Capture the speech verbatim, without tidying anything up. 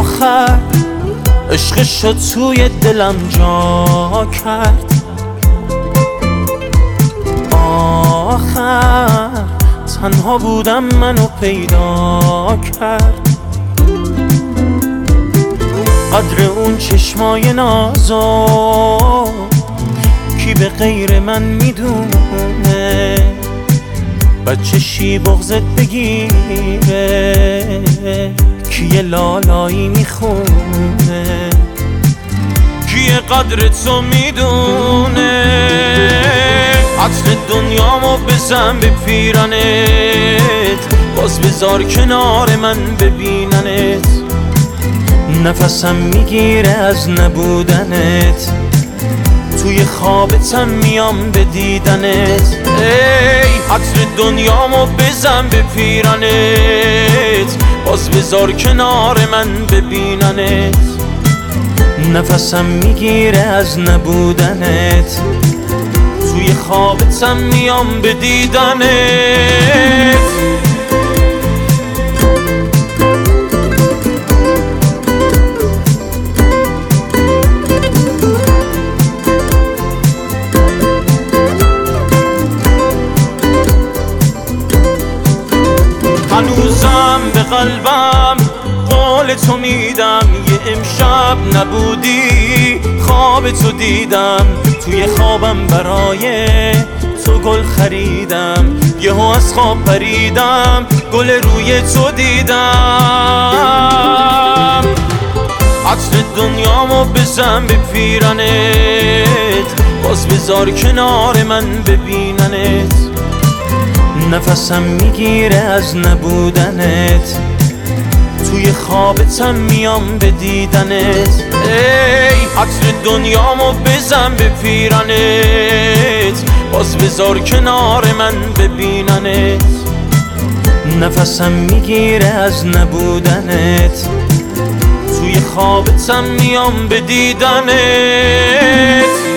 آخر عشقشو توی دلم جا کرد. آخر تنها بودم منو پیدا کرد. قدر اون چشمای نازو کی به غیر من میدونه، بچه شی بغزت بگیره کی یه لالایی میخونه، کی قدر تو میدونه. عطر دنیامو بزن به پیرنت، باز بذار کنار من ببیننت. نفسم میگیره از نبودنت، توی خوابتم میام به دیدنت. ای عطر دنیامو بزن به پیرنت، باز بذار کنار من ببیننت. نفسم میگیره از نبودنت، توی خوابتم میام به دیدنت. هنوزم به قلبم قول تو میدم، یه امشب نبودی خواب تو دیدم. توی خوابم برای تو گل خریدم، یهو از خواب پریدم گل روی تو دیدم. عطر دنیامو بزن به پیرنت، باز بذار کنار من ببیننت. نفسم میگیره از نبودنت، توی خوابتم میام به دیدنت. ای عطر دنیامو بزن به پیرنت، باز بذار کنار من ببیننت. نفسم میگیره از نبودنت، توی خوابتم میام به دیدنت.